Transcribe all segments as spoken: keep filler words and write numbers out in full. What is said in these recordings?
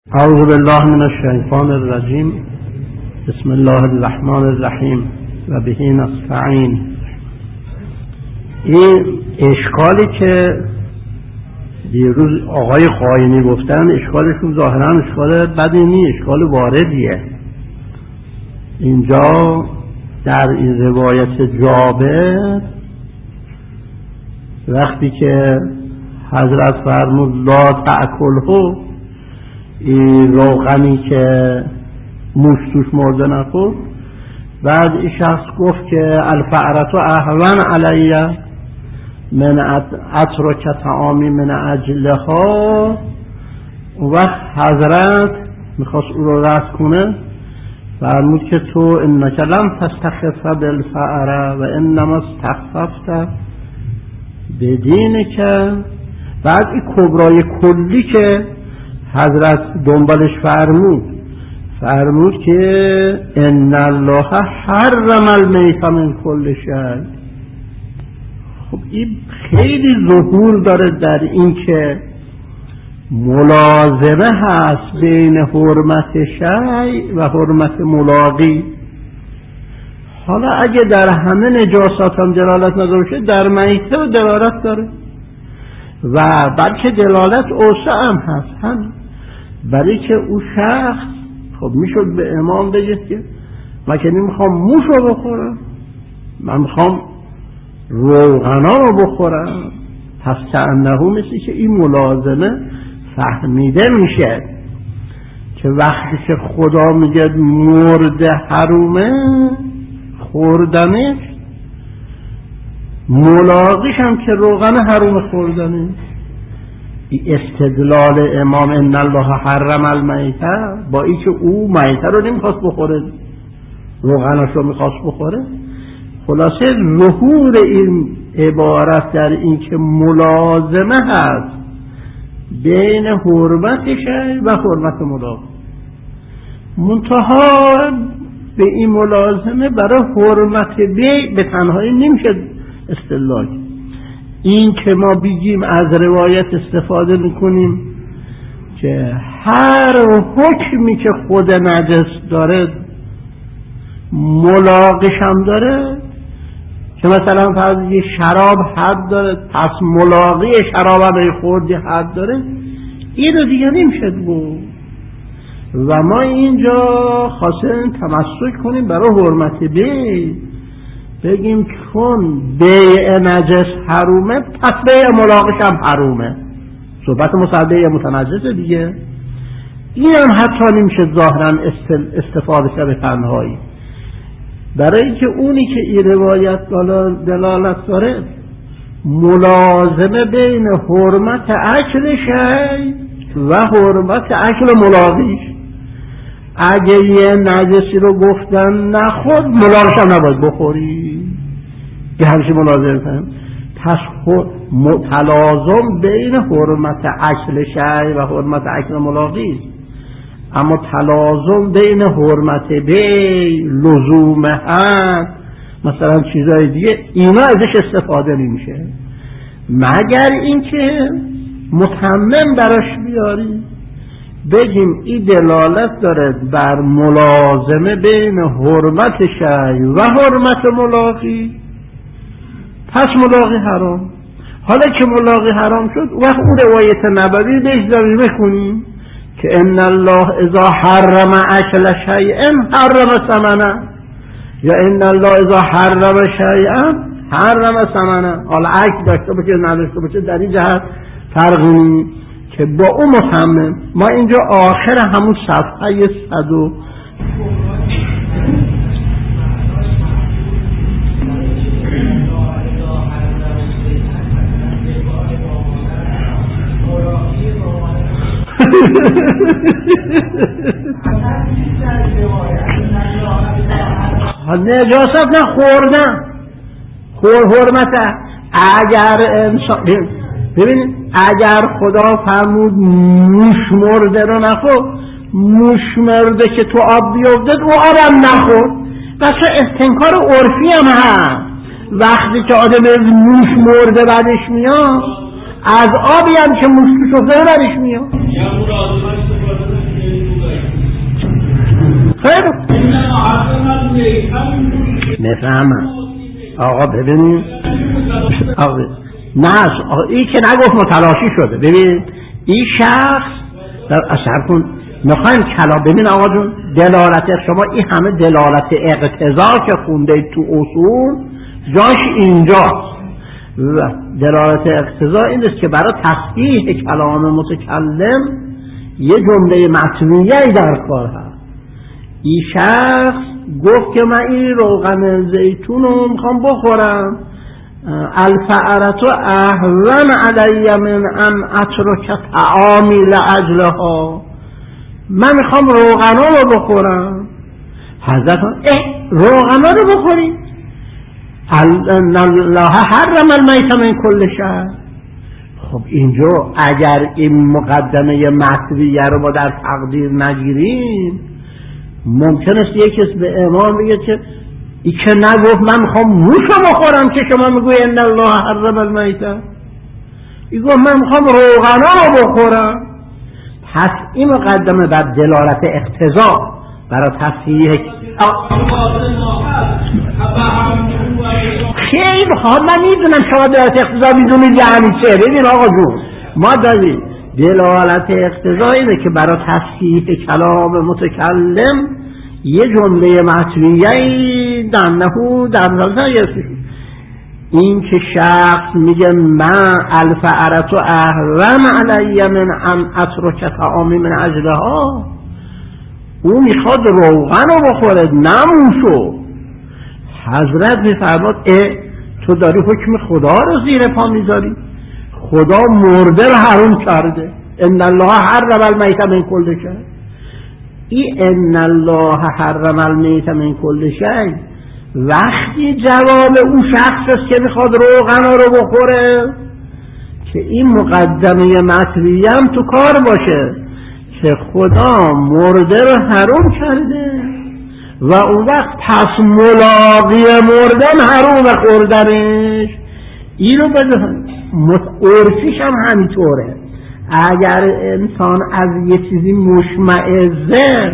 اعوذ بالله من الشیطان الرجیم. بسم الله الرحمن الرحیم و به نستعین. این اشکالی که دیروز آقای قاینی گفتن اشکالشون ظاهرا اشکال بدی نیست، اشکال واردیه. اینجا در این روایت جابر وقتی که حضرت فرمود لا تأکله، این روغنی که موش توش مرده نخور، بعد این شخص گفت که الفعرت اهون علیه من اترک طعامی من اجلها. و حضرت میخواست او رو رد کنه، فرمود که تو انک لم تستخف بالفعره و انما استخففت بدینک. بعد این کبرای کلی که حضرت دنبالش فرمود فرمود که ان الله حرم المیت من کل شیء. خب این خیلی ظهور داره در این که ملازمه هست بین حرمت شیء و حرمت ملاقی. حالا اگه در همه نجاست هم دلالت نداره، در میته و دلالت داره و بلکه دلالت اوسع هم هست، هم برای که او شخص خب میشد به امام بگه که من که نمیخوام موش رو بخورم، من میخوام روغنا رو بخورم. پس کأنه مثل که این ملازمه فهمیده میشه که وقتی که خدا میگه مرده حرومه خوردنش، ملاقیش هم که روغن حروم خوردنش. این استدلال امام ان الله حرم المیته با این که او میته رو نمیخواست بخوره، روغنش رو میخواست بخوره. خلاصه ظهور این عبارت در این که ملازمه هست بین حرمت شیء و حرمت ملاقی. منتها به این ملازمه برای حرمت بیع به تنهایی نمیشه استدلال. این که ما بگیم از روایت استفاده میکنیم که هر حکمی که خود نجس داره ملاقیش هم داره، که مثلا فرض یه شراب حد داره، پس ملاقی شراب هم خوردی حد داره، این رو دیگه نمیشه بود. و ما اینجا خواستیم تمسک کنیم برای حرمت بیع، بگیم چون بیع نجس حرومه پس بیع ملاقیش هم حرومه. صحبت مصدق بیع متنجسه دیگه. این هم حتی نمیشه ظاهرا استفاده کرده تنهایی، برای که اونی که این روایت دلالت داره ملازمه بین حرمت اکل شیء و حرمت اکل ملاقیش. اگه یه نجسی رو گفتن نخور، ملاقیش هم نباید بخوری، یه همچه ملازمه فهم. پس تلازم بین حرمت اکل شیء و حرمت اکل ملاقیش، اما تلازم بین حرمت بیع، لزوم حد، مثلا چیزای دیگه، اینا ازش استفاده نمیشه مگر اینکه متمم براش بیاری، بگیم این دلالت داره بر ملازمه بین حرمت شیء و حرمت ملاقی، پس ملاقی حرام. حالا که ملاقی حرام شد، وقت اون روایت نبوی بهش ضریبه کنیم که ان الله اذا حرم اکل شیء حرم ثمنه، یا ان الله اذا حرم شیء حرم ثمنه. حالا اکل داشته باشه نداشته باشه در این جهت فرقی نیست که با اون متمم. ما اینجا آخر همون صفحه صد و نجاست نه خوردن، خور حرمت. اگر انسان ببینید، اگر خدا فرمود موش مرده رو نخور، موش مرده که تو آب بیفتد او آبم نخور. بسا استنکار عرفی هم هست، وقتی که آدم موش مرده بعدش میاد، از آبی هم که موش توش افتاده بعدش میاد. نفهمم آقا ببینید آقا نه این که نگفت متلاشی شده. ببین این شخص در اثر کن میخوایم کلام. ببین آقا جون دلالت شما این همه دلالت اقتضا که خونده تو اصول جاش اینجاست. و دلالت اقتضا این است که برای تصحیح کلام متکلم یه جمله متنیه‌ای در کار هست. این شخص گفت که من این روغن زیتون رو میخوام بخورم، الفعرت اهون علی من ان اترک طعامی لاجلها، من میخوام روغنا رو بخورم. حضرت اه روغنا رو بخوری؟ ان الله حرم المیت من کل شیء. خب اینجا اگر این مقدمه مطویه رو ما در تقدیر نگیریم ممکن است یک کس به امام بگه که ای که نگفت من میخوام موش رو بخورم که شما میگوی ان الله حرم المیت، ای گفت من میخوام روغنا رو بخورم. پس این مقدمه بر دلالت اقتضا برای تصحیح خیلی خواب من میدونم شما دلالت اقتضا میدونید یعنی چه. ببین آقا جون ما داریم دلالت اقتضا اینه که برای تصحیح کلام متکلم یه جمله متنیه‌ای در نحو در نظر این که شخص میگه من الفعرت احرم علی من ان اترک طعامی من اجلها، او میخواد روغن رو بخوره نموشو. حضرت میفرماد اه تو داری حکم خدا رو زیر پا میذاری، خدا مرده رو حرام کرده. ان الله حرم المیت من کل شیء. این ان الله حرم المیت من کل شیء وقتی جواب اون شخص است که میخواد روغن رو بخوره که این مقدمه مطلوبی هم تو کار باشه که خدا مرده رو حرام کرده و اون وقت پس ملاقی مردن حرام خوردنش. اینو بدهن عرفیش هم همینطوره. اگر انسان از یه چیزی مشمئزه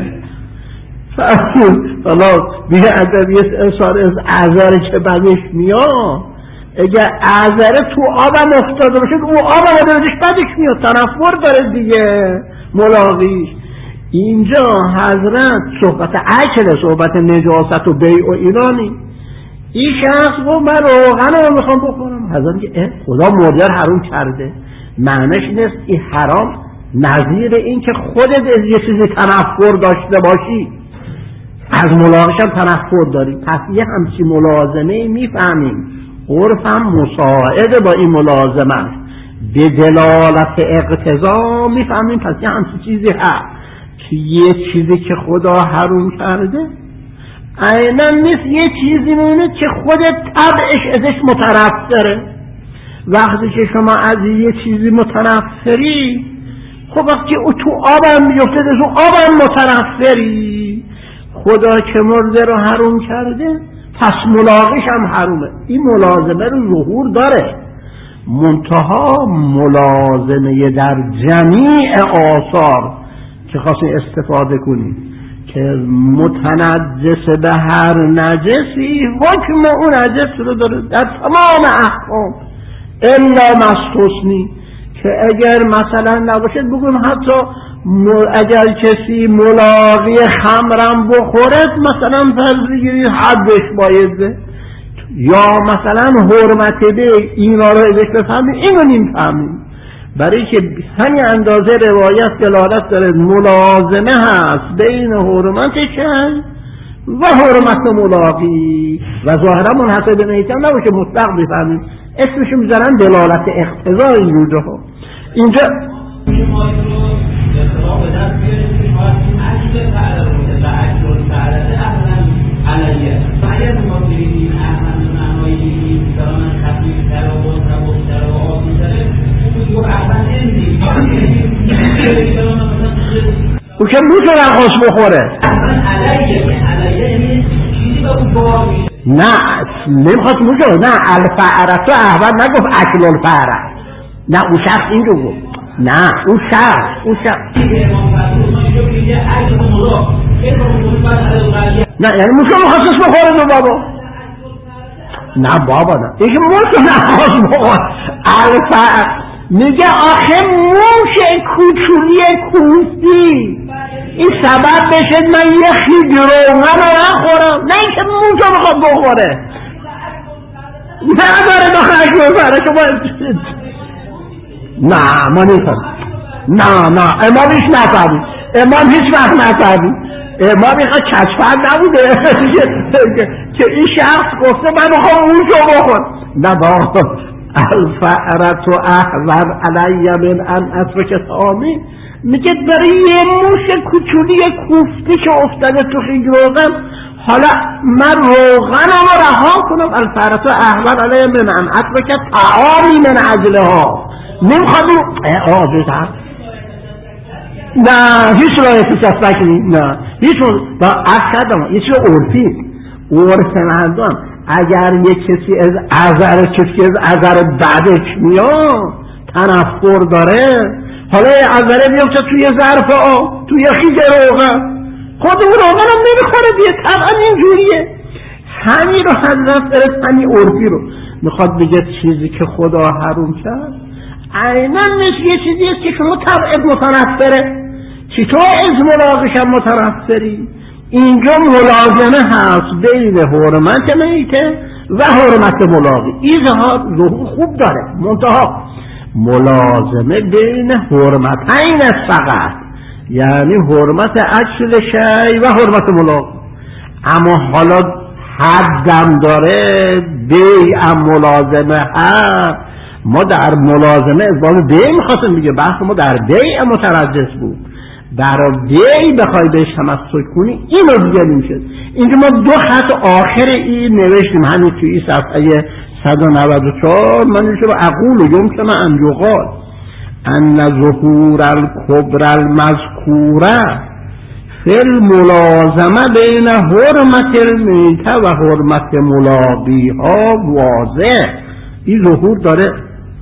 حالا بیه ادبیت اصار از عذره که بدش میاد، اگر عذره تو آبم افتاده باشه او آبم بدش بدش میاد، تنفر داره دیگه ملاقیش. اینجا حضرت صحبت عقل، صحبت نجاست و بیع و ایرانی. این شخص گفت من روغن رو میخوام بخورم. حضرت میگه خدا مرده حرام کرده. معنیش نیست این حرام نظیر این که خودت از یه چیزی تنفر داشته باشی از ملاقش هم تنفر داری. پس یه همچی ملازمه میفهمیم عرفم مساعده با این ملازمه به دلالت اقتضا میفهمیم. پس یه همچی چیزی هست که یه چیزی که خدا حرام کرده عیناً نیست یه چیزی مونه که خودت طبعش ازش متنفره. وقتی که شما از یه چیزی متنفری خب وقتی او تو آبم میفته از اون آبم متنفری. خدا که مرده رو حرام کرده پس ملاقیش هم حرومه. این ملازمه رو ظهور داره، منتها ملازمه در جمیع آثار که خواستیم استفاده کنیم که متنجس به هر نجسی حکم اون نجس رو داره در تمام احکام الا مستثنی، که اگر مثلا نباشد بگویم حتی اگر کسی ملاقی خمرم بخورد مثلا فرض بگیرید حدش بایده، یا مثلا حرمت به اینا رو ازش بفهمیم اینو نمیفهمیم. برای که همین اندازه روایت دلالت داره ملازمه هست بین حرمتش و حرمت ملاقی و ظاهرا منحصر به میتم نباشه مطلق بفهمیم. اسمشو میذارن دلالت اقتضا این روزه ها. اینجا او که موتو نخواست بخوره نه نمیخواست موتو نه الفعرتو احوال نگفت اکل الفعره نه او شخص این رو گفت نه او شخص او شخص نه یعنی موشو میخواستش بخوره دو بابا. نه بابا نه دیگه موشو نخواست بخوره. الفا میگه آخه موش کوچولی کوفتی این سبب بشه من یه خیلی روغن رو نخورم، نه اینکه موشو میخواد بخوره. نه داره داخلش بفره که باید نه ما نیستم. نه نه امام هیچ نفهمید، امام هیچ وقت نفهمید. امام اینقدر کچفر نبوده که این شخص گفته من میخوام موشو بخور. نه بابا الفعرت و احور علی من ان اترک طعامی. میگه برای یه موش کوچولی کوفتی که افتاده تو خیلی روغن حالا من روغنم رو رها کنم. الفعرت و احور علی من ان اترک طعامی من اجلها. نمیخواد آه بیتر نه هیچ رایتی سفک نیم. نه هیچ با اصلا یه چیز عرفی عرف مردم اگر یک کسی از عذر کسی از عذر بعدش میاد تنفر داره حالا یه عذره بیفته توی ظرف آب توی خیز روغن خود اون روغن هم نمیخوره دیگه طبعا اینجوریه. همین رو حضرت داره همین عرفی رو میخواد بگه چیزی که خدا حروم کرد عیناً مثل یه چیزی است که شما طبعت متنفره چطور از ملاقش هم متنفری. اینجا ملازمه هست بین حرمت میته و حرمت ملاقی. این ظهور خوب داره منتها ملازمه بین حرمتین فقط یعنی حرمت اکل شی و حرمت ملاقی. اما حالا حدم داره بیع ملازمه هست. ما در ملازمه از باب بیع میخواستم بگه بحث ما در بیع مترجس بود. برای بیع بخوای بهش تمسک کنی اینو دیگه نمیشه. اینجا ما دو خط آخر این نوشتیم همین توی این صفحه صد و نود و چهار من میشه با اقول و یمکن ان یقال ان ظهور الکبر المذکوره فی الملازمه بین حرمت المیته و حرمت ملاقیها واضح. این ظهور داره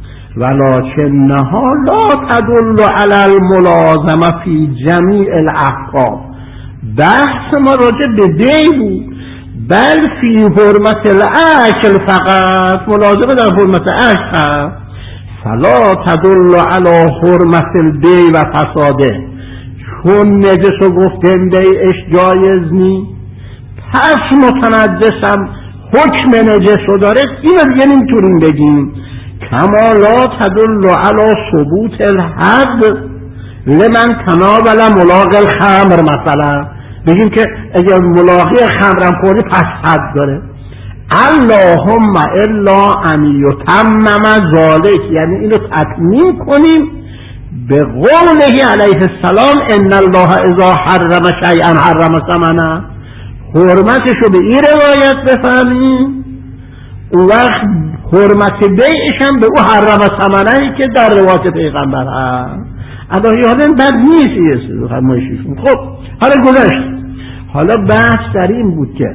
ولکنها لا تدل علی الملازمه فی جمیع الاحکام. بحث ما راجع به دی بود بل فی حرمت الاکل فقط. ملازمه در حرمت اکل هست. فلا تدل علی حرمت البیع و فساده. چون نجس و گفتن بیعش جایز نی پس متنجسم حکم نجس رو داره. اینو دیگه نمیتونیم بگیم. کما لا تدل علی ثبوت الحد لمن تناول ملاقی الخمر مثلا بگیم که اگر ملاقی خمرم خوری پس حد داره. اللهم الا ان یتمم ذالک یعنی اینو تتمیم کنیم به قوله علیه السلام ان الله اذا حرم شیئا حرم ثمنه. حرمتشو به این روایت بفهمیم اون وقت حرمت بیعش هم به او حرم ثمنه‌ای که در روایت پیغمبر هست. الهی حالا بد نیست یه فرمایششون. خب حالا گذشت. حالا بحث در این بود که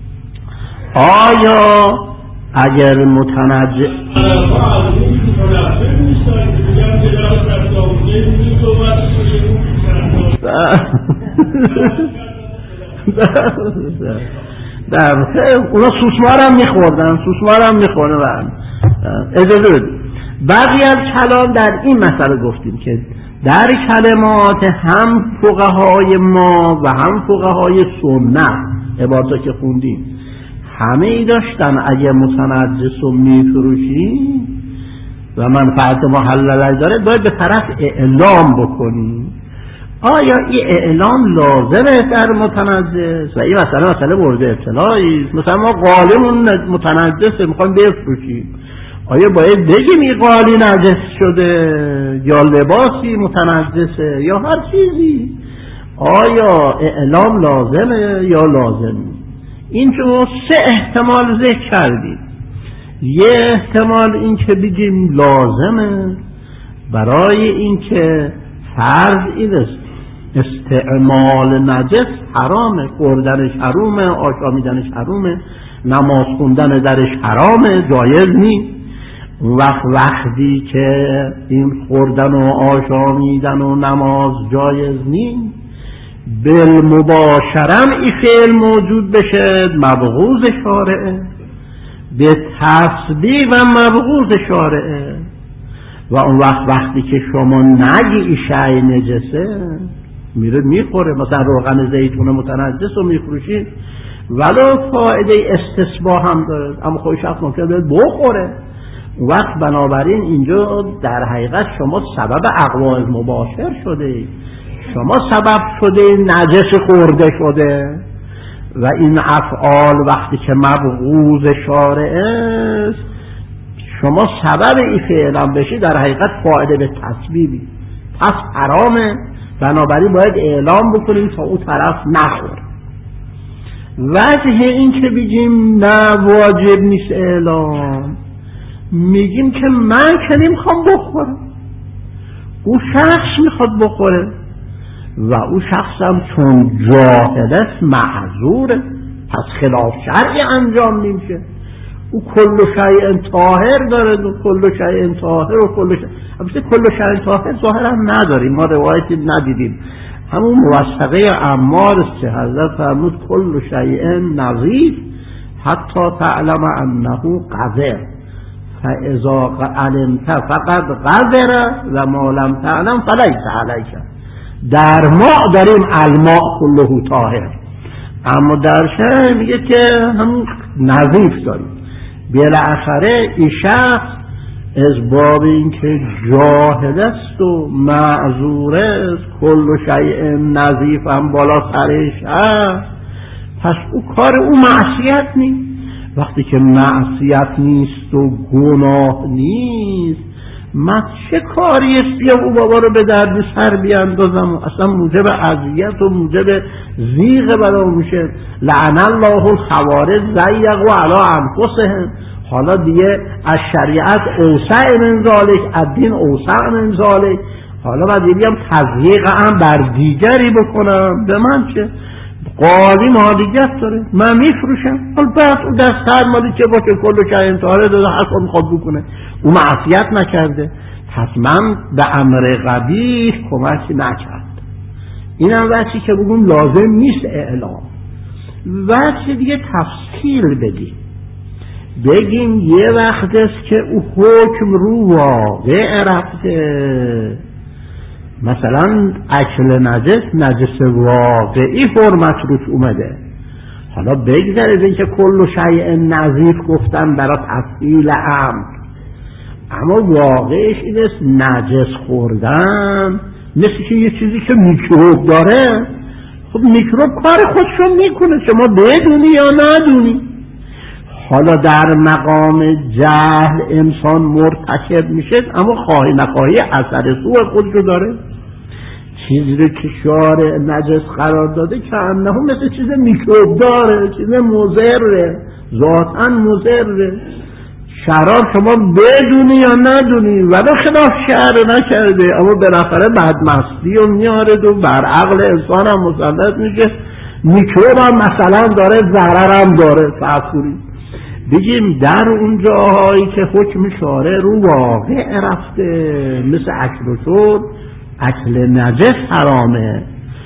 آیا اگر متنجس در اونا سوسمار هم میخوردن سوسمار هم میخوردن. اجازه بدید بقیه از کلام در این مسئله گفتیم که در کلمات هم فقهای ما و هم فقهای سنت عبارتا که خوندیم همه ای داشتن اگه متنجس رو میفروشی و منفعت محلل داره باید به طرف اعلام بکنی. آیا این اعلام لازمه در متنجس و این مسئله مسئله مورد اطلاعی است. مثلا ما قالمون متنجسه میخوایم بفروشیم آیا باید بگیم این قالی نجس شده یا لباسی متنجسه یا هر چیزی؟ آیا اعلام لازمه یا لازم؟ این که سه احتمال ذکر کردیم. یه احتمال این که بگیم لازمه برای این که فرض این است استعمال نجس حرامه، خوردنش حرامه، آشامیدنش حرامه، نماز خوندن درش حرامه، جایز نیست. وقت وقتی که این خوردن و آشامیدن و نماز جایز نیست بالمباشرم این فعل موجود بشه مبغوض شارعه، به تصبیب و مبغوض شارعه. و اون وقت وقتی که شما نگی این شیء نجسه میره میخوره، مثلا روغن زیتون متنجس رو میفروشید ولو فایده استصباح هم داره اما خودش شخص ممکنه بخوره. اون وقت بنابراین اینجا در حقیقت شما سبب اقوال مباشر شده، شما سبب شده نجس خورده شده و این افعال وقتی که مبغوض شارع است شما سبب این فعلا بشی در حقیقت فاعل به تصویبی، پس حرامه، بنابراین باید اعلام بکنیم تا اون طرف نخوره. وجه این که بگیم نه واجب نیست اعلام، میگیم که من که نمیخوام بخورم، اون شخص میخواد بخوره و اون شخص هم چون جاهل است معذوره، پس خلاف شرعی انجام نمیشه. او کل شیء طاهر داره و کل شیء طاهر و کل شیء البته کل شیء طاهر ظاهرا نداریم، ما روایتی ندیدیم، همون موثقه عمار است که حضرت فرمود کل شیء نظیف حتی تعلم انه قذر فاذا علمت فقط قذر و ما لم تعلم فلیس علیک. در ما داریم الماء کله طاهر، اما در شرع میگه که همون نظیف داریم. بالاخره این شخص از باب این که جاهل است و معذور است، کل شیء نظیف هم بالا سرش هست، پس او کار او معصیت نیست. وقتی که معصیت نیست و گناه نیست، من چه کاری است بیام او بابا رو به درد سر بیاندازم و اصلا موجب اذیت و موجب ضیق برام میشه. لعن الله الخوارج ضیقوا علی انفسهم. حالا دیگه از شریعت اوسع من ذالک، الدین اوسع من ذالک، حالا باید بیام تضییق هم بر دیگری بکنم، به من چه؟ قالی مالیت داره، من میفروشم، حالا بعد او دست هر مالی که باشه کلو که انتحاره داده هر کار میخواد بکنه، او معصیت نکرده، پس من به امر قبیح کمکی نکرد. این هم وقتی که بگم لازم نیست اعلام. وقتی دیگه تفصیل بدیم بگیم یه وقت است که او حکم رو واقع رفته، مثلا اکل نجس نجس واقعی حرمت روش اومده، حالا بگذارید این که کل شیء نظیف گفتن برای تفصیل امر، اما واقعش این است نجس خوردن مثل که یه چیزی که میکروب داره، خب میکروب کار خودشو میکنه شما بدونی یا ندونی. حالا در مقام جهل انسان مرتکب میشه اما خواهی نخواهی اثر سوء خودشو داره. چیزی رو که شارع نجس قرار داده که انه مثل چیز میکروب داره، چیز مضره، ذاتاً مضره. شراب شما بدونی یا ندونی ولو خلاف شرع نکرده اما بالاخره بدمستی رو میاره و بر عقل انسان هم مسلط میشه، میکروب هم مثلا داره، ضرر هم داره. فعفوری بگیم در اون جاهایی که حکم شارع رو واقع رفته مثل اکل و شرب، اکل نجس حرامه،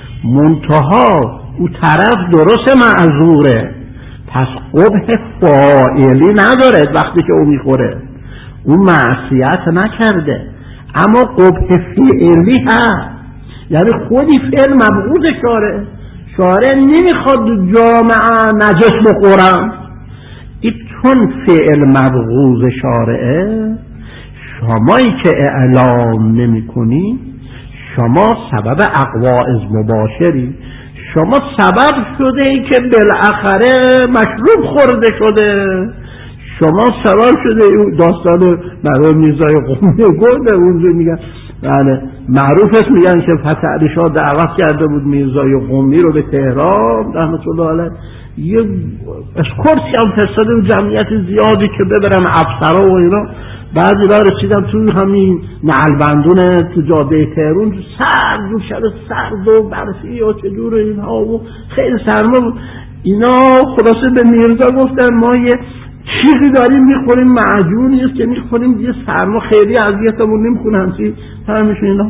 منتها او طرف درست معذوره، پس قبح فاعلی نداره وقتی که او میخوره، او معصیت نکرده اما قبح فعلی هست، یعنی خودی فعل مبغوض شارع، شارع نمیخواد جامعه نجس بخورم، این چون فعل مبغوض شارعه شمایی که اعلام نمی کنی شما سبب اقواعظ مباشری، شما سبب شده ای که بالاخره مشروب خورده شده، شما سبب شده. داستان مرحوم میرزای قمی گفته اونجا میگن بله معروف است، میگن که فتح علی شاه دعوت کرده بود میرزای قمی رو به تهران رحمت الله علیه، یه اسکورتی هم فرستاده بود جمعیت زیادی که ببرن افسرا و اینا. بعضی را رسیدم تو همین نعلبندون تو جاده تهران سرد و شب سرد و برفی و چجور اینها و خیلی سرما بود. اینا خلاصه به میرزا گفتن ما یه چیزی داریم میخوریم، معجونی است که میخوریم، یه سرما خیلی اذیتمون نمیکنه همچی همشون اینا.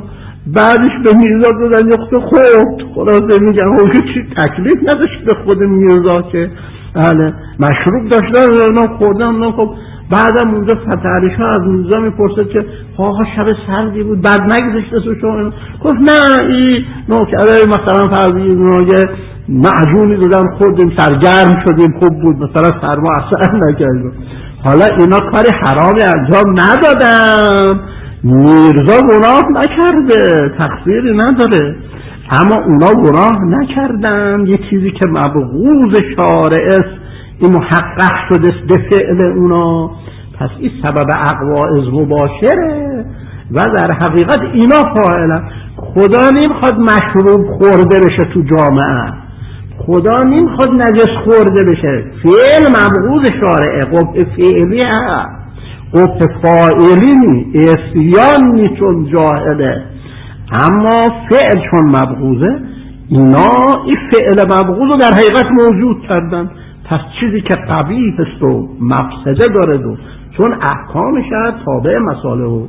بعدش به میرزا دادن یخت خورد. خلاصه میگن اون که چی تکلیف نداشت به خود میرزا که بله مشروب داشتن اونا خوردن اونا. خب بعدم اونجا فتحعلی شاه از میرزا میپرسد که آقا شب سردی بود بعد نگذشته سو شما؟ گفت نه این نوکره مثلا فرضی یه معجونی دادن خوردیم سرگرم شدیم خوب بود مثلا سرما اثر نکرد. حالا اینا کاری حرامی انجام ندادن، میرزا گناه نکرده تقصیری نداره، اما اونا گناه نکردن. یه چیزی که مبغوض شارع است این محقق شده به فعل اونا، پس این سبب اقواعظ مباشره و در حقیقت اینا فاعلن. خدا نمیخواد مشروب خورده بشه تو جامعه، خدا نمیخواد نجس خورده بشه، فعل مبغوض شارعه، قبح فعلی هست، قبح فاعلی نی، اسیان نی چون جاهله، اما فعل چون مبغوضه اینا این فعل مبغوض رو در حقیقت موجود کردن. پس چیزی که قبیح است و مفسده داره دو چون احکامش تابع مصالح و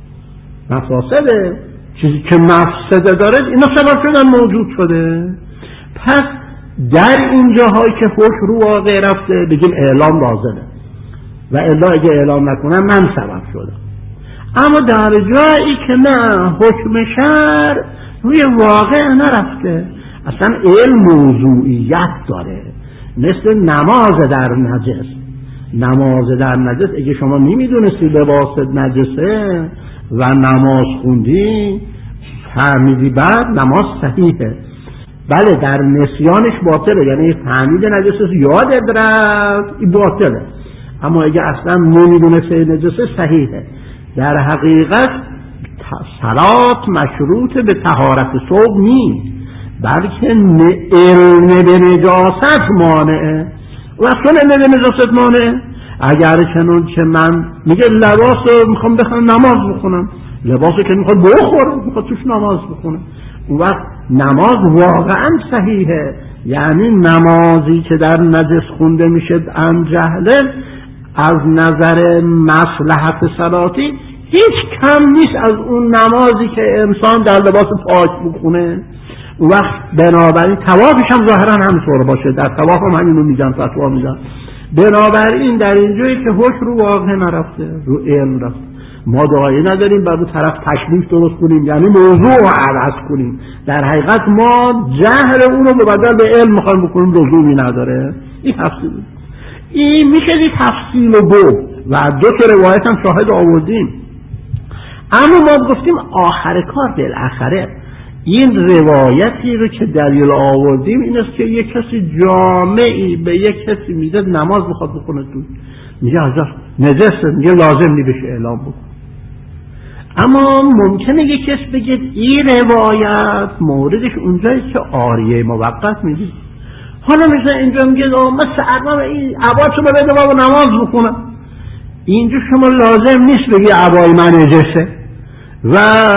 مفاسده، چیزی که مفسده داره اینا سبب شدن موجود شده. پس در این جاهایی که حکم رو واقع رفته بگیم اعلام لازمه و الا اگه اعلام نکنم من سبب شدم. اما در جایی که نه حکم شرع روی واقع نرفته، اصلا علم موضوعیت داره، مثل نماز در نجس. نماز در نجس اگه شما نمیدونستی لباست نجسه و نماز خوندی فهمیدی بعد نماز صحیحه، بله در نسیانش باطله، یعنی فهمید نجسه یادت رفت این باطله، اما اگه اصلا نمیدونستی نجسه صحیحه. در حقیقت صلات مشروط به طهارت ثوب نیست، بلکه علم به نجاست مانعه. و اصلا علم به نجاست مانعه اگر چنون که من میگه لباس رو میخوام بخونم نماز بخونم، لباس رو که میخواد بخورم میخواد توش نماز بخونم، اون وقت نماز واقعا صحیحه. یعنی نمازی که در نجس خونده میشه عن جهله از نظر مصلحت صلاتی هیچ کم نیست از اون نمازی که انسان در لباس پاک بخونه. اون وقت بنابراین طوافش هم ظاهرا همینطور باشه، در طواف هم همینو میگن، فتوا میدن. بنابراین در اینجایی که حکم رو واقع نرفته رو علم رفته، ما دعایی نداریم بر اون طرف تشریف درست کنیم یعنی موضوع رو عوض کنیم. در حقیقت ما جهل اون رو مبدل به علم میخوایم بکنیم، لزومی نداره. این تفصیل این میشه این تفصیل و بود و دو تا روایت هم شاهد آوردیم. اما ما گفتیم آخر کار بالاخره این روایتی رو که دلیل آوردیم این است که یک کسی جامعی به یک کسی میده نماز میخواد بکنه تو میگه حضرت نجسه، میگه لازم نی بشه اعلام بکن. اما ممکنه یک کس بگه این روایت موردش اونجایی که عاریه موقت میده، حالا مثلا اینجا میگه من سرما این عبایتو بده بابا نماز بکنم، اینجا شما لازم نیست بگی عبای من نجسه و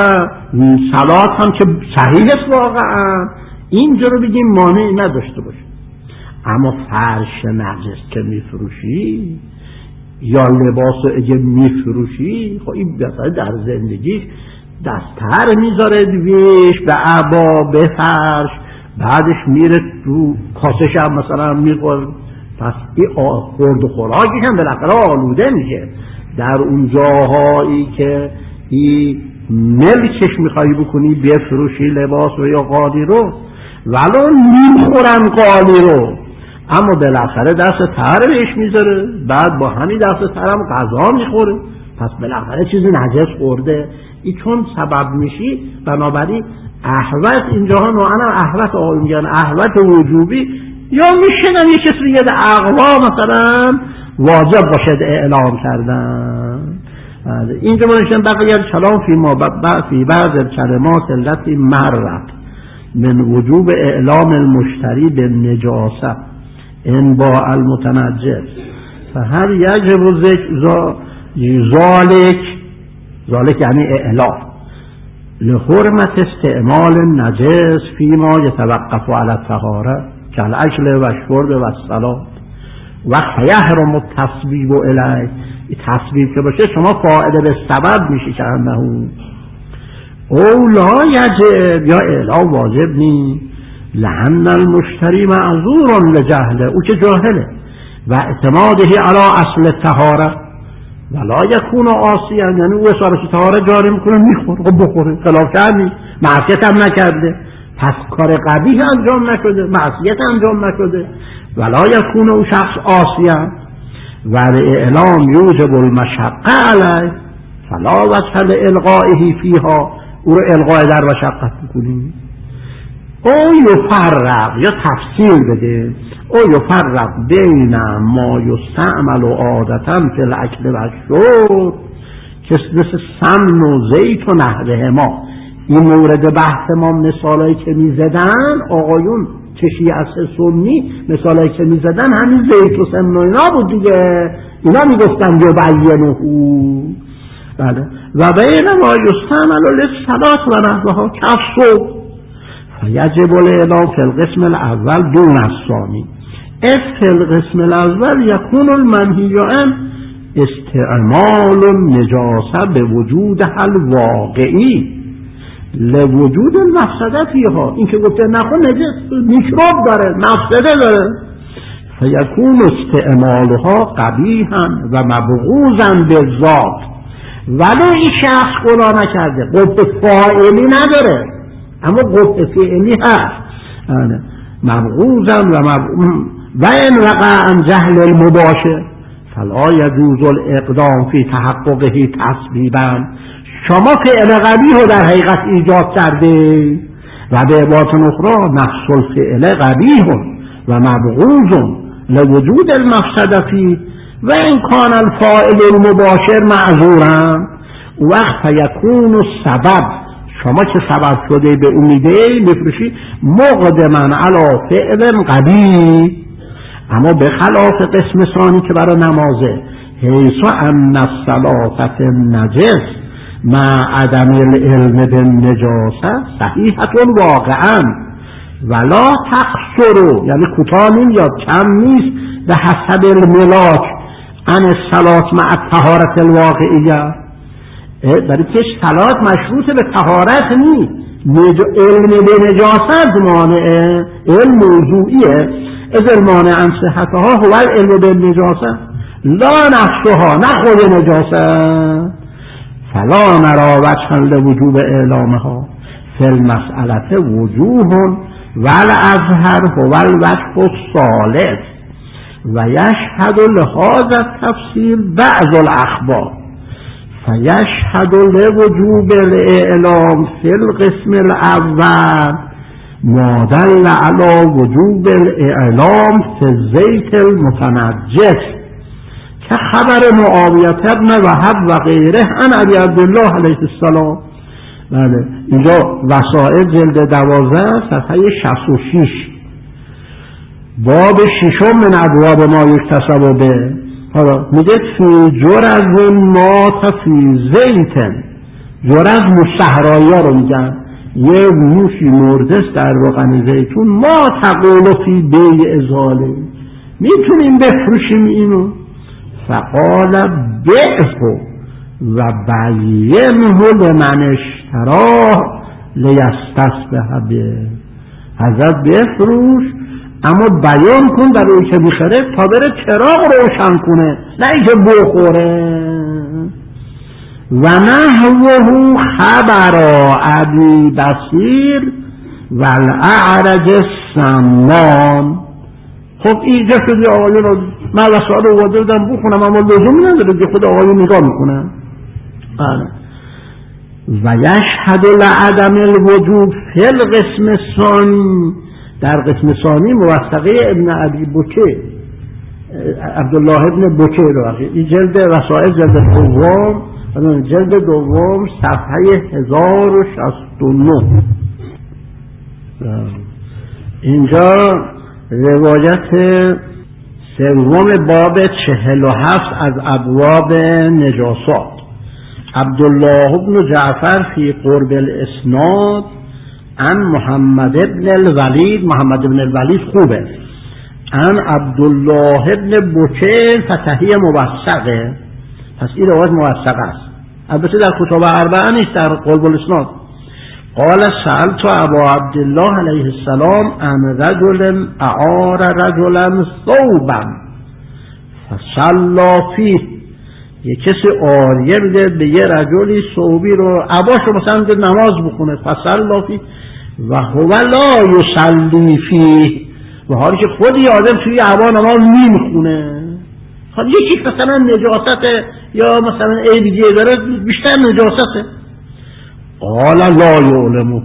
صلات هم که صحیح است واقعا، اینجا رو بگیم مانعی نداشته باشه. اما فرش نجس که میفروشی یا لباس اگه میفروشی خب این مثلا در زندگیش دستر میذاره دویش به عبا به فرش، بعدش میره تو کاسش هم مثلا میخور، پس این خورد و خوراکش هم بالاخره آلوده میشه در اون جاهایی که این ملکش میخوایی بکنی بفروشی لباس رو یا قالی رو، ولو نمیخورن قالی رو اما بالاخره دست تر بهش میذاره، بعد با همین دست تر هم غذا میخوره، پس بالاخره چیزی نجس خورده. این چون سبب میشی بنابراین احوت اینجاها نوعا احوت آقای میگن احوت وجوبی یا میشنن یک کسی دیگه اقوا مثلا واجب باشد اعلام کردن. اینجا ما نشن بقیه کلام فی ما فی بعض کلمات التي مرت من وجوب اعلام المشتری بالنجاسه ان با المتنجس فهل یجب ذلك ذلك یعنی اعلام لحرمت استعمال النجس فيما يتوقف على الطهارة كالأكل والشرب والصلاة ويحرم التصویب الیه. تصویب که باشه شما فاعل به سبب میشی که انه او لا یجب یا اعلا واجب نی لأن المشتری معذور لجهله، او که جاهله و اعتماده علی اصل طهاره ولا یکون عاصیا، یعنی او اصالت طهاره جاری میکنه میخوره، خب بخوره، خلاف کردی معصیت هم نکرده، پس کار قبیح انجام نشده، معصیت انجام نشده. ولا یکون او شخص عاصیا و اعلام یوجب المشقه علیه فلا وجه لالغائه فیها، او رو الغای در مشقت بکنیم. او یفرق یا تفصیل بده، او یفرق بین ما یستعمل عادتا فی الاکل و الشرب که مثل سمن و زیت و نحوه ما. این مورد بحث ما مثالایی که میزدن آقایون که شیعه سنی، مثالایی که میزدن همین زیت و سمن و اینا بود دیگه، اینا میگفتن یبینه. بله. و بین ما یستعمل للصلاة و نحوها کفصو فیجب الاعلام فی القسم الاول دون الثانی. اذ فی القسم الاول یکون المنهی عن استعمال النجاسه به وجودها الواقعی لوجود المفسده فیها. این که گفته نخون نجس میکروب داره، مفسده داره، فیکون استعمالها قبیحا و مبغوضا بالذات، ولو این شخص گناه نکرده، قبح فاعلی نداره اما قبح فعلی هست، مبغوضا و مبغوضا و ان وقع عن جهل المباشر فلا یجوز الاقدام فی تحققه تسبیبا. شما فعل قبیح رو در حقیقت ایجاد کرده و به عبارت اخرى نفس الفعل قبیح و مبغوض لوجود المفسده فيه و این کان الفاعل المباشر معذورا وقت فیکون السبب، شما که سبب شده به امیده میفرشی مقدما علی فعل قبیح، اما به خلاف قسم ثانی که برای نمازه حیث ان الصلاة النجس مع عدم العلم بالنجاسه صحیحة واقعا ولا تقصر، یعنی کوتاه نمیاد کم نیست، به حسب الملاک عن الصلاة مع الطهارة الواقعیه. برای که صلات مشروط به طهارت نیست، علم به نجاست مانعه، علم موضوعیه، از المانع عن صحتها هو العلم به نجاست لا نفسها، نه خود نجاست. فلا نرى وجها لوجوب اعلامها فی المسألة وجوه والاظهر هو الوجه الثالث و یشهد لهذا التفصیل بعض الاخبار فیشهد لوجوب الاعلام فی القسم الاول ما دل علی وجوب الاعلام فی الزیت المتنجس که خبر معاویه ابن وهب و غیره عن ابی عبدالله علیه السلام. بله، اینجا وسائل جلد دوازده صفحه شصت و شش باب ششم من ابواب ما یکتسب به. حالا میگه فی جرز مات فی زیتن، جرز مصحرایی ها رو میگن، یه موشی مرده در روغن زیتون، ما تقول فی بیع ازاله، میتونیم بفروشیم اینو. فقال بعه و بینه لمن اشتراه لیستصبح به، حضرت بفروش اما بیان کن در اون که میخره تا بره چراغ روشن کنه، نه اینکه بخوره. و نحوه خبر ابی بصیر و الاعرج السمان. خب اینجا شدی آقایون رو من وسائل رو واده دادم بخونم اما لزومی نداره که خود آقایون نگاه میکنن. و یشهد لعدم الوجوب فی القسم الثانی، در قسم ثانی موثقه ابن ابی بکر عبدالله ابن بکر رو این جلد وسائل جلد دوم جلد دوم صفحه هزار و شصت و نه. اینجا روایت سوم باب چهل و هفت از ابواب نجاسات. عبدالله ابن جعفر فی قرب الاسناد عن محمد ابن الولید، محمد ابن الولید خوبه، عن عبدالله ابن بکر فتحی موثقه، پس این روایت موثقه است. البته در کتب اربعه نیست، در قرب الاسناد قال سألت ابا عبدالله علیه السلام عن رجل اعار رجلا ثوبا فصلى فیه، یه کسی آریه میده به یه رجلی ثوبی رو عباشو مثلا میده نماز بخونه، فصلى فیه و هو لا یصلی فیه، و حالی که خودی آدم توی عبا نماز نمیخونه. حالا یکی مثلا نجاسته یا مثلا عیبی دیگه داره، بیشتر نجاسته. قال لا یعلمه،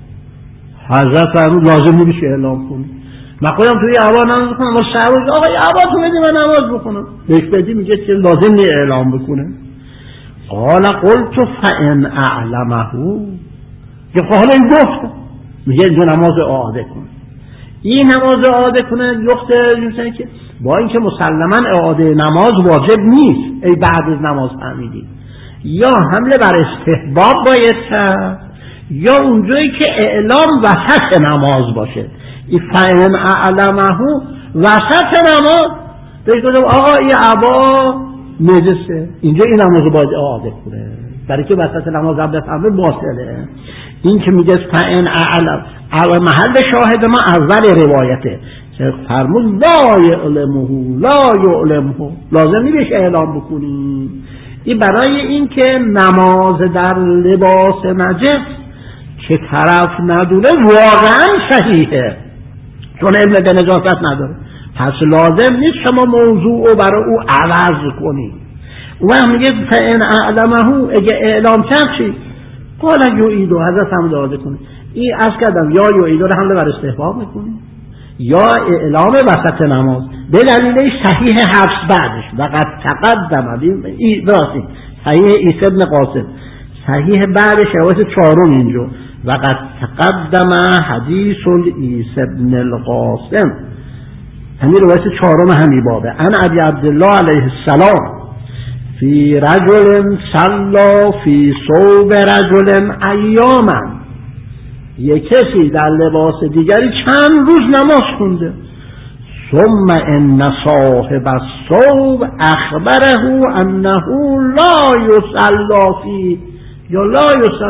حضرت فرمود لازم نمیشه اعلام کنی. من خودم توی عبا نماز بخونم، ولی صحابه آقا یه عبا تو بدی من نماز بخونم، بهش بدی میگه که لازم نی اعلام بکنه. قال قلت فان اعلمه، که حالا این گفت میگه دو نماز اعاده کن. این نماز اعاده کنه یخته که با اینکه مسلما اعاده نماز واجب نیست، ای بعد از نماز فهمیدی، یا حمله بر استحباب باید کرد، یا اونجایی که اعلام وسط نماز باشه. این فهم اعلمه وسط نماز بهش گفتم آقا این عبا نجسه، اینجا این نماز باید اعاده کنه، برای که وسط نماز هم بفهمه باطله. این که میگه فان اعلم، اول محل شاهد ما اول روایته فرمود لا یعلمه لا یعلمه، لازم نیست اعلام بکنی. این برای این که نماز در لباس نجس که طرف ندونه واقعا صحیحه، چون علم به نجاست نداره، پس لازم نیست شما موضوع رو برای او عوض کنی. و میگه فان اعلمه، اگه اعلام کرد چی؟ قال یعیدو، حضرت هم داده کنه. این از کردم یا یعیدو رو حمله بر استحباب میکنی، یا اعلام وسط نماز به دلیل صحیح حفظ بعدش. وقد تقدم ای راسی صحیح عیسی ابن قاسم، صحیح بعدش روایت چهارم اینجا، وقد تقدم حدیث عیسی ابن القاسم، همین روایت چهارم همین بابه. ان ابی عبدالله علیه السلام فی رجل صلی فی ثوب رجل ایاما، یک کسی در لباس دیگری چند روز نماز خونده. ثم ان صاحب الثوب اخبره انه لا یصلی فی یا لا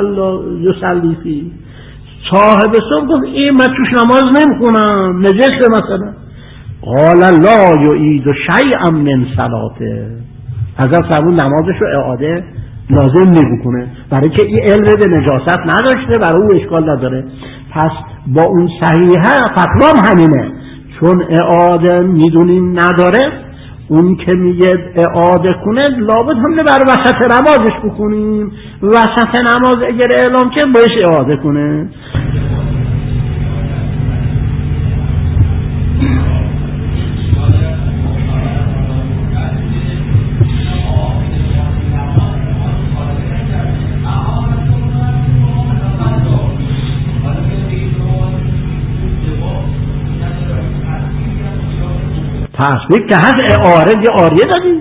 یصلی فی، صاحب ثوب گفت این من توش نماز نمیخونم، نجسه مثلا. قال لا یعید شیئا من صلاته، حضرت فرمود نمازش رو اعاده لازم نمیکنه، برای که این علم به نجاست نداشته، برای او اشکال نداره. پس با اون صحیحه فتوام همینه، چون اعاده میدونیم نداره، اون که میگه اعاده کنه لابد همینه برای وسط نمازش بکنیم، وسط نماز اگر اعلام کنه باید اعاده کنه. پس یک که هست اعاره یه آریه دادیم،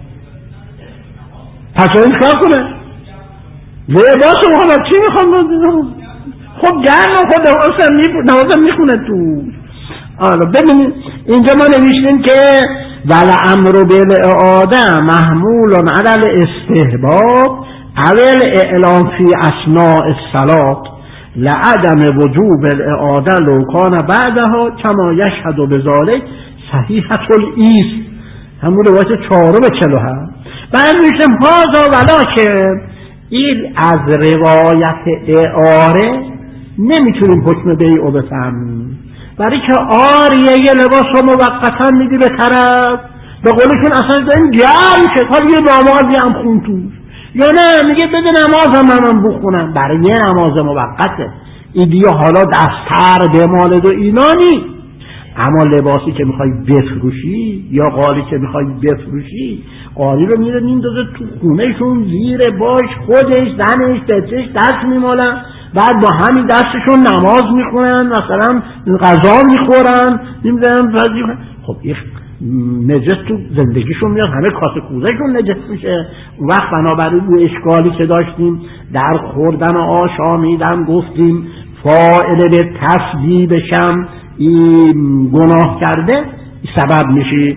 پس این کار کنه لباس و حالا چی میخوام دادیم؟ خب گرم خود نوازم میخونه تو. حالا ببینید اینجا ما نوشتیم که ولی امر بالاعاده محمول علی الاستحباب اول اعلام فی اثناء الصلاة لعدم وجوب الاعاده لو کان بعدها کما یشهد بذلک صحیحة الایس، همون روایت چهارم چلو هم. بعد میشم هازا ولا که این از روایت اعاره نمیتونیم حکم بیعو بفهمیم، برای که آریه یه لباس رو موقتا میدی به طرف، به قولشون اصلا داریم گرم شد حالا یه نمازی هم خون توش، یا نه میگه بده نمازم من بخونم، برای یه نماز موقته این دیگه حالا دستر بمالد و اینانی. اما لباسی که میخوای بفروشی یا قالی که میخوای بفروشی، قالی رو میره میندازه تو خونهشون زیر باش، خودش زنش بچهش دست میمالن، بعد با همین دستشون نماز میخونن، مثلا غذا میخورن، نمیدونم بعضی. خب این نجس تو زندگیشون میاد، همه کاسه کوزهشون نجس میشه. وقت بنابراین اون اشکالی که داشتیم در خوردن آشامیدن گفتیم فاعل به تسبیبشم این گناه کرده سبب میشه.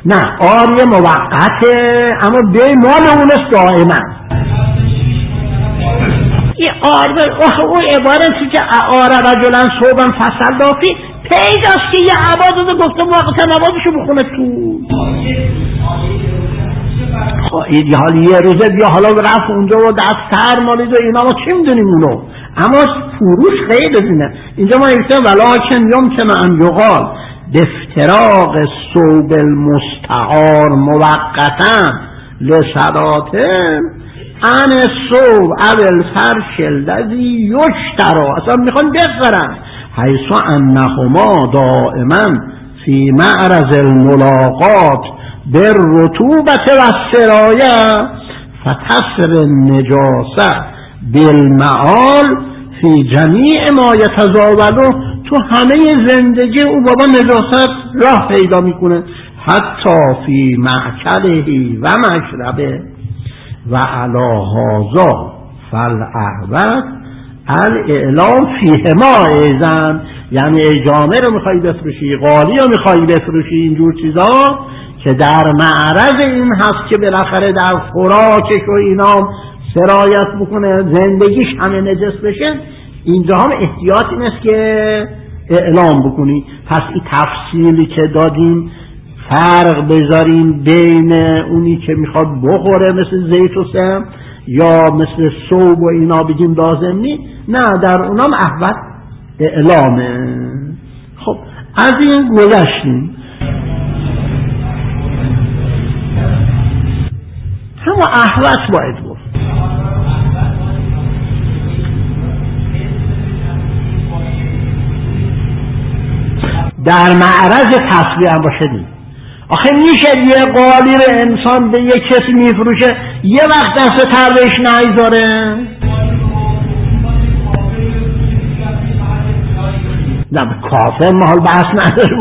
نه آری موقته اما به مال اونست دائما. این آر او عبارتی که آر رجلن صوبا فصل دافی پیداست که یه عباد رو گفته موقت نمازشو بخونه تو خواهید حالا یه روزه بیا حالا رفت اونجا و دست سر مالید و اینا ما چی میدونیم اونو، اما فروش خیلی دینه. اینجا ما ایسته ولیکن یمکن ان یقال بافتراق صوب المستعار موقتا لصلاته ان الصوب او الفرش الذی یشتری، اصلا میخوان بخرن حیث انهما دائما فی معرض الملاقات بالرطوبة والسرایه فتصر النجاسه بالمعال فی جمیع ما یتزاوله، تو همه زندگی او بابا نجاست راه پیدا میکنه، حتی فی مأکله و مشربه و علی هذا فالاحوط الاعلام فیهما ایزن. یعنی ای جامعه رو میخوایی بفروشی، قالی رو میخوایی بفروشی، اینجور چیزا که در معرض این هست که بالاخره در خوراکش و اینا سرایت بکنه، زندگیش همه نجس بشه، اینجا هم احتیاط این است که اعلام بکنی. پس این تفصیلی که دادیم فرق بذاریم بین اونی که میخواد بخوره مثل زیت و سم یا مثل صوب و اینا بگیم لازم نی، نه در اونام احوط اعلامه. خب از این گذشتیم. همه احوط باید گفت. در معرض تصویه هم باشدیم. آخه میشه یه قالی رو انسان به یه کسی میفروشه یه وقت دست تربیش نایذاره؟ نه به کافر محال بحث نداره.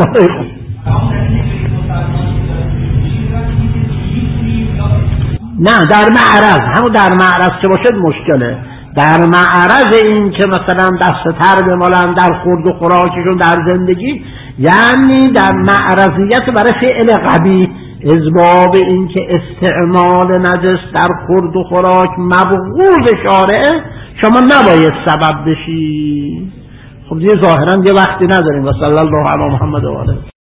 نه در معرض، همون در معرض که باشد مشکله. در معرض این که مثلا دست تر بمالن در خورد و خوراکشون در زندگی، یعنی در معرضیت برای فعل قبیح، اسباب این که استعمال نجس در خورد و خوراک مبغوض شارعه، شما نباید سبب بشی. خب دیگه ظاهرا یه وقتی نداریم. و صلی الله علی محمد و آله.